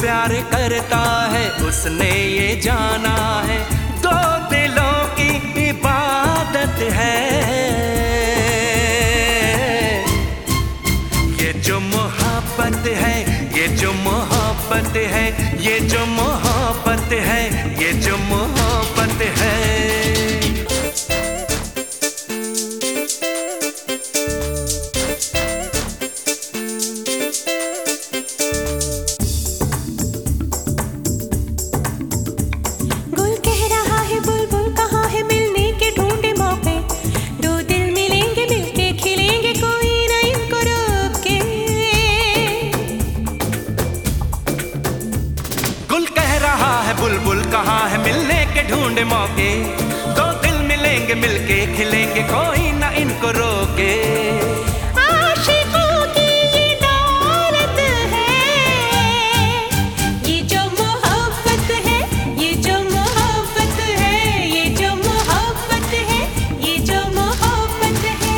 प्यार करता है उसने ये जाना है, दो दिलों की इबादत है। ये जो मोहब्बत है, ये जो मोहब्बत है, ये जो मोहब्बत है, ये जो मोहब्बत है। बुलबुल कहाँ है मिलने के ढूंढे मौके, दो दिल मिलेंगे मिलके खिलेंगे कोई ना इनको रोके। आशिकों की ये दौलत है, ये जो मोहब्बत है, ये जो मोहब्बत है, ये जो मोहब्बत है, ये जो मोहब्बत है।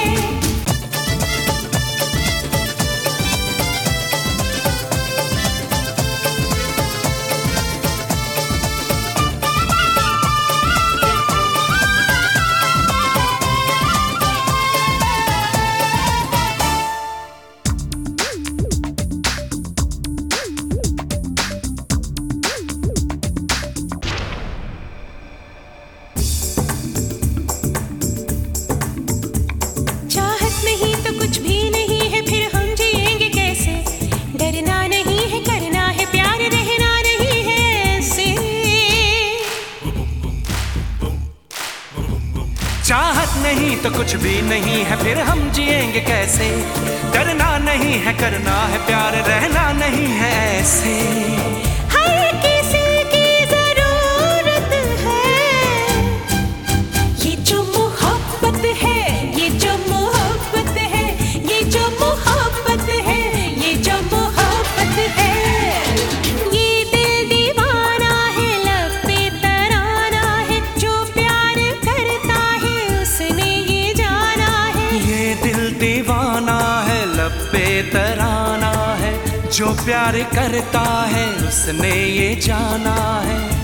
चाहत नहीं तो कुछ भी नहीं है फिर हम जिएंगे कैसे, डरना नहीं है करना है प्यार, रहना नहीं है ऐसे। हर किसी की जरूरत है, ये जो मोहब्बत है, ये जो मोहब्बत है, ये जो मोहब्बत है, ये जो मोहब्बत है। ये दिल दीवाना है लब पे तराना है, जो प्यार करता है उसने ये जाना है। ये दिल दीवाना है लब पे तराना है, जो प्यार करता है उसने ये जाना है।